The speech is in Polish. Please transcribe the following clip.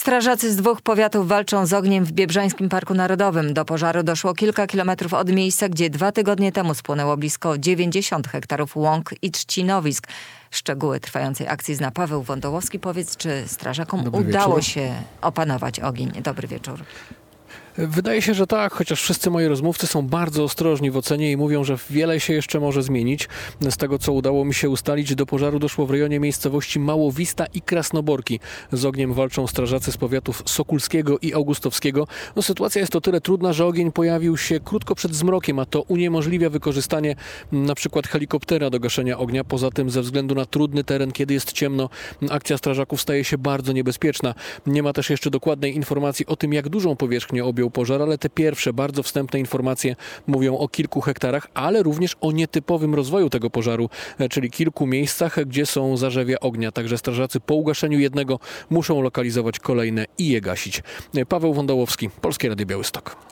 Strażacy z 2 powiatów walczą z ogniem w Biebrzańskim Parku Narodowym. Do pożaru doszło kilka kilometrów od miejsca, gdzie 2 tygodnie temu spłonęło blisko 90 hektarów łąk i trzcinowisk. Szczegóły trwającej akcji zna Paweł Wądołowski. Powiedz, czy strażakom udało się opanować ogień? Dobry wieczór. Wydaje się, że tak, chociaż wszyscy moi rozmówcy są bardzo ostrożni w ocenie i mówią, że wiele się jeszcze może zmienić. Z tego, co udało mi się ustalić, do pożaru doszło w rejonie miejscowości Małowista i Krasnoborki. Z ogniem walczą strażacy z powiatów Sokulskiego i Augustowskiego. Sytuacja jest o tyle trudna, że ogień pojawił się krótko przed zmrokiem, a to uniemożliwia wykorzystanie na przykład helikoptera do gaszenia ognia. Poza tym, ze względu na trudny teren, kiedy jest ciemno, akcja strażaków staje się bardzo niebezpieczna. Nie ma też jeszcze dokładnej informacji o tym, jak dużą powierzchnię objął pożar, ale te pierwsze, bardzo wstępne informacje mówią o kilku hektarach, ale również o nietypowym rozwoju tego pożaru, czyli kilku miejscach, gdzie są zarzewia ognia. Także strażacy po ugaszeniu jednego muszą lokalizować kolejne i je gasić. Paweł Wądołowski, Polskie Radio Białystok.